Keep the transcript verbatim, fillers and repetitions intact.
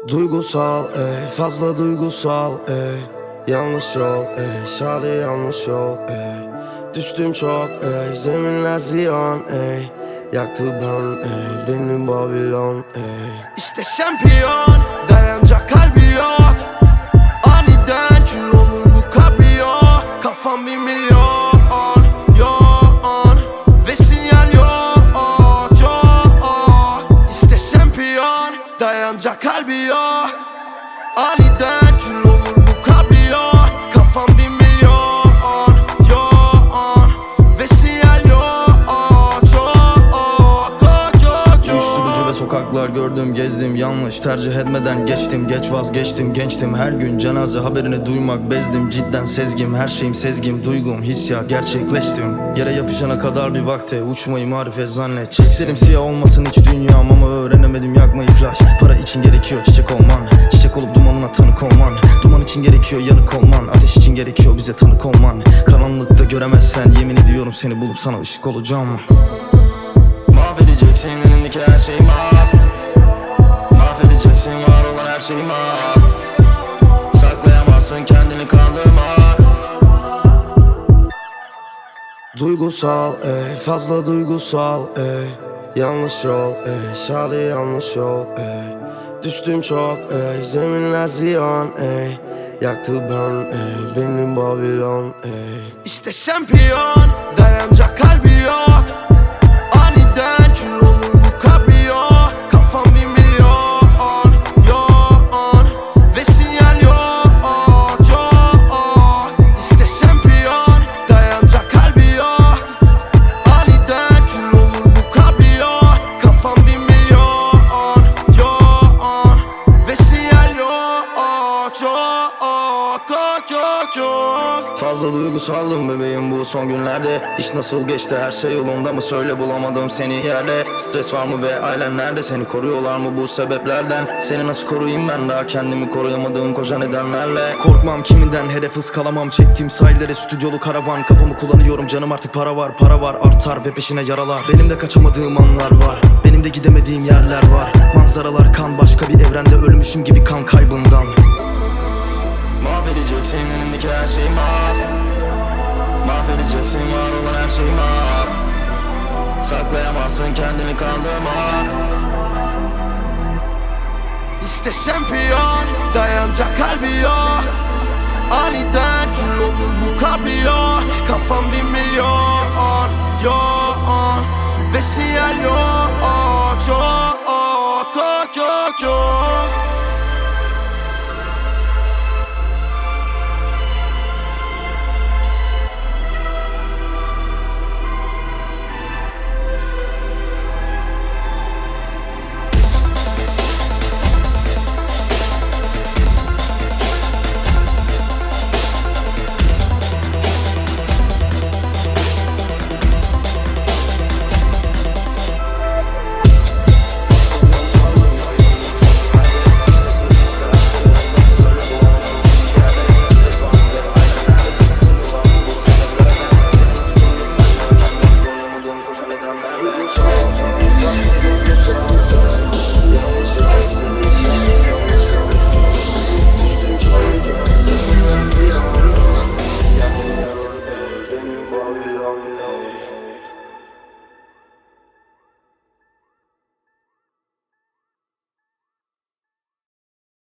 Duygusal ey, fazla duygusal ey. Yanlış yol ey, şadi yanlış yol ey. Düştüm çok ey, zeminler ziyan ey. Yaktı ben ey, benim Babilon ey. İşte şampiyon, dayanacak kalbi yok. Aniden kül olur bu kabriyo. Kafam bir milyon, yon. Ve sinyal yok, yok. İşte şampiyon, dayanacak kalbi yok. Aniden kül olur bu kabriyo. Kafam bir milyon, yon. Ve sinyal yok, yok, yok, yok. Uyuşturucu ve sokaklar gördüm, gezdim. Yanlış tercih etmeden geçtim. Geç vazgeçtim, gençtim. Her gün cenaze haberini duymak bezdim. Cidden sezgim, her şeyim sezgim. Duygum, hissiyat, gerçekleştim. Yere yapışana kadar bir vakte uçmayı marifet zannet. İsterim siyah olmasın hiç dünyam ama öğrenemedim yakmayı flash. Para için gerekiyor çiçek olman. Çiçek olup dumanına tanık olman. Duman için gerekiyor yanık olman. Ateş için gerekiyor bize tanık olman. Karanlıkta göremezsen yemin ediyorum seni bulup sana ışık olacağım. Mahvedeceksin elindeki her şeyi mahv. Mahvedeceksin var olan her şeyi mahv. Saklayamazsın kendini kandırmak. Duygusal ey, fazla duygusal ey. Yanlış yol ey, şadi yanlış yol ey. Düştüm çok ey, zeminler ziyan ey. Yaktı ben ey, benim Babilon ey. İşte şampiyon, dayanacak kalbi yok. Aniden kül olur bu kabriyo. Kafam bir milyon, yon. Ve sinyal yok, yok. İşte şampiyon, dayanacak kalbi yok. Aniden kül olur bu kabriyo. Kafam bir milyon, yon. Ve sinyal yok, yok, yok, yok, yok. Fazla duygusaldım bebeğim bu son günlerde. İş nasıl geçti, her şey yolunda mı? Söyle, bulamadım seni yerde. Stres var mı ve ailen nerede? Seni koruyorlar mı bu sebeplerden? Seni nasıl koruyayım ben daha kendimi koruyamadığım koca nedenlerle? Korkmam kiminden, hedef ıskalamam. Çektiğim sahillere stüdyolu karavan. Kafamı kullanıyorum canım artık para var. Para var artar ve peşine yaralar. Benim de kaçamadığım anlar var. Benim de gidemediğim yerler var. Manzaralar kan, başka bir evrende ölmüşüm gibi kan kaybından. Mahvedeceksin elindeki her şeyi mahv. Mahvedeceksin var olan her şeyi mahv. Saklayamazsın kendini kandırmak. İşte şampiyon, dayanacak kalbi yok. Aniden kül olur bu kabriyo. Kafam bir milyon, yon. Ve sinyal yok.